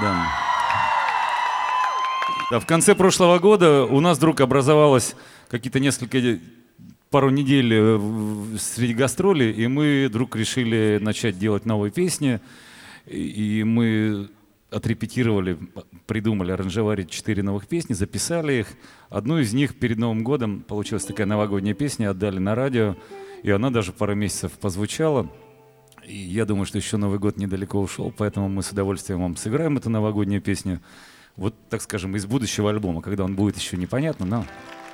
Да. Да, в конце прошлого года у нас вдруг образовалось пару недель среди гастролей, и мы вдруг решили начать делать новые песни. И мы отрепетировали, придумали аранжировать 4 новых песни, записали их. Одну из них перед Новым годом получилась такая новогодняя песня, отдали на радио, и она даже пару месяцев позвучала. И я думаю, что еще Новый год недалеко ушел, поэтому мы с удовольствием вам сыграем эту новогоднюю песню. Вот, так скажем, из будущего альбома, когда он будет еще непонятно, но...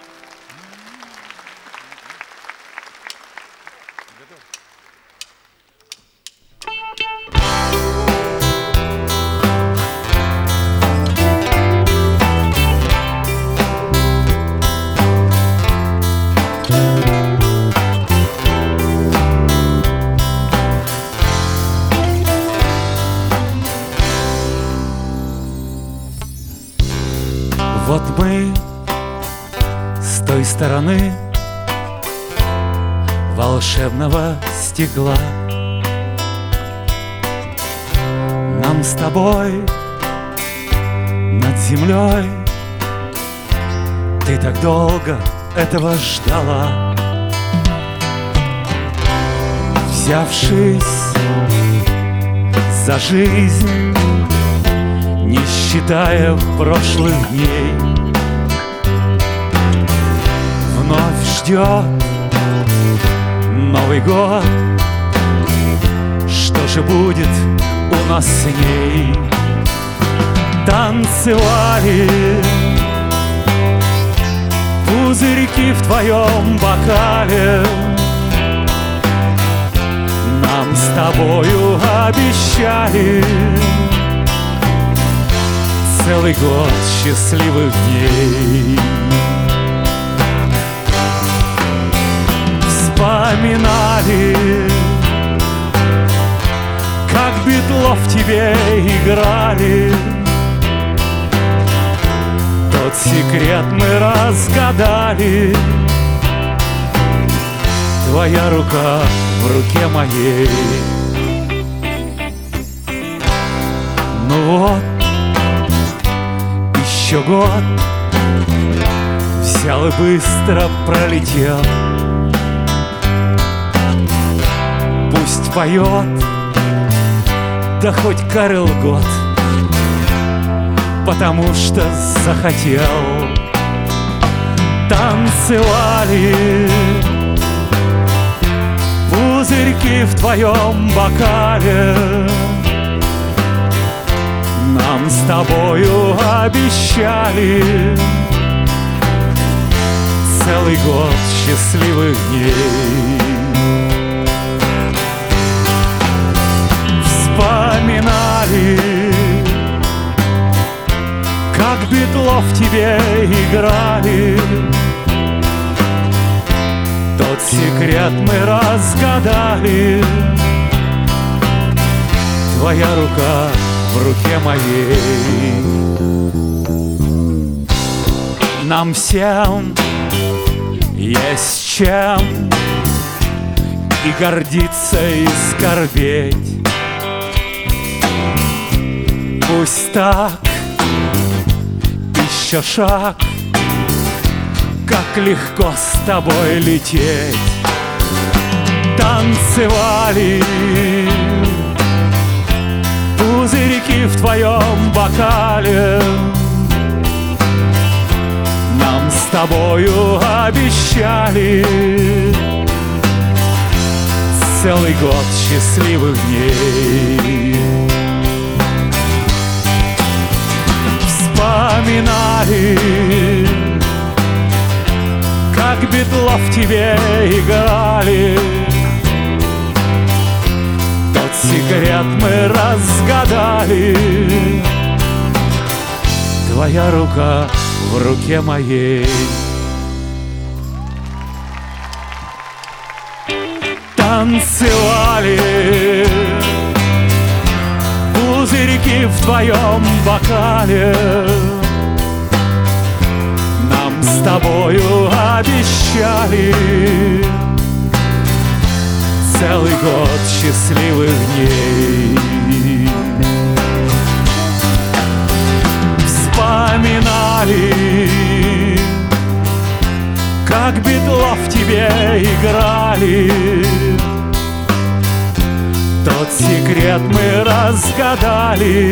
Вот мы с той стороны волшебного стекла. Нам с тобой над землей ты так долго этого ждала. Взявшись за жизнь, не считая прошлых дней, вновь ждет Новый год. Что же будет у нас с ней? Танцевали пузырьки в твоем бокале. Нам с тобою обещали целый год счастливых дней. Вспоминали, как Битлов тебе играли. Тот секрет мы разгадали. Твоя рука в руке моей. Ну вот, еще год взял и быстро пролетел. Пусть поет, да хоть Карел Готт, потому что захотел. Танцевали пузырьки в твоем бокале. Нам с тобою обещали целый год счастливых дней. Вспоминали, как Битлов тебе играли. Тот секрет мы разгадали. Твоя рука в руке моей. Нам всем есть чем и гордиться, и скорбеть. Пусть так, еще шаг, как легко с тобой лететь. Танцевали пузырьки в твоем бокале. Нам с тобою обещали целый год счастливых дней. Вспоминали, как Битлов тебе играли. Тот секрет мы разгадали. Твоя рука в руке моей. Танцевали пузырьки в твоем бокале. Нам с тобою обещали целый год счастливых дней. тебе играли. Тот секрет мы разгадали.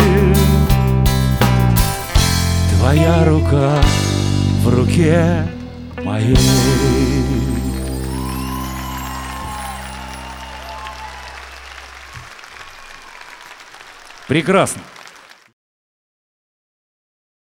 Твоя рука в руке моей. Прекрасно.